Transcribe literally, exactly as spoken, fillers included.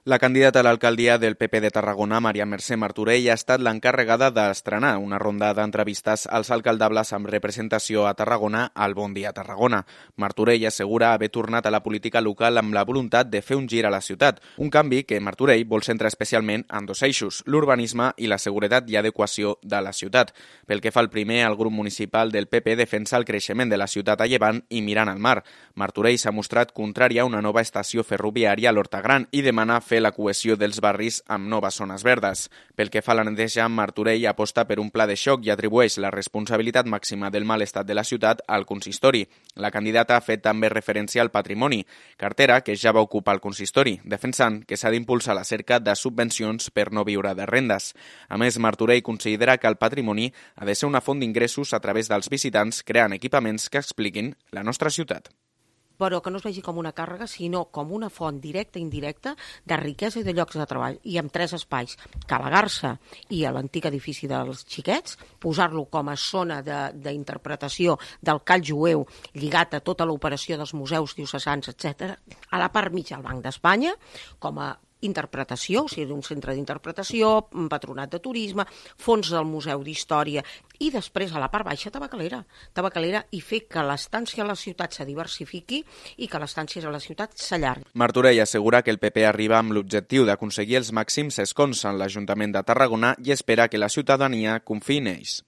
La candidata a l'alcaldia del P P de Tarragona, Maria Mercè Martorell, ha estat l'encarregada d'estrenar una ronda d'entrevistes als alcaldables amb representació a Tarragona al Bon Dia Tarragona. Martorell assegura haver tornat a la política local amb la voluntat de fer un gir a la ciutat, un canvi que Martorell vol centrar especialment en dos eixos, l'urbanisme i la seguretat i adequació de la ciutat. Pel que fa al primer, el grup municipal del P P defensa el creixement de la ciutat a llevant i mirant al mar. Martorell s'ha mostrat contrari a una nova estació ferroviària a l'Hortagran i demana fer la cohesió dels barris amb noves zones verdes. Pel que fa a la neteja, Martorell aposta per un pla de xoc i atribueix la responsabilitat màxima del mal estat de la ciutat al consistori. La candidata ha fet també referència al patrimoni, cartera que ja va ocupar el consistori, defensant que s'ha d'impulsar la cerca de subvencions per no viure de rendes. A més, Martorell considera que el patrimoni ha de ser una font d'ingressos a través dels visitants creant equipaments que expliquin la nostra ciutat. Però que no es vegi com una càrrega, sinó com una font directa i indirecta de riquesa i de llocs de treball. I amb tres espais, Cala Garça i a l'antic edifici dels Xiquets, posar-lo com a zona d'interpretació del call jueu lligat a tota l'operació dels museus diocesans, etcètera, a la part mitja del Banc d'Espanya, com a interpretació, o sigui, un centre d'interpretació, un patronat de turisme, fons del Museu d'Història i després a la part baixa tabacalera, tabacalera i fer que l'estància a la ciutat se diversifiqui i que l'estància a la ciutat s'allargui. Martorell assegura que el P P arriba amb l'objectiu d'aconseguir els màxims escons en l'Ajuntament de Tarragona i espera que la ciutadania confiï en ells.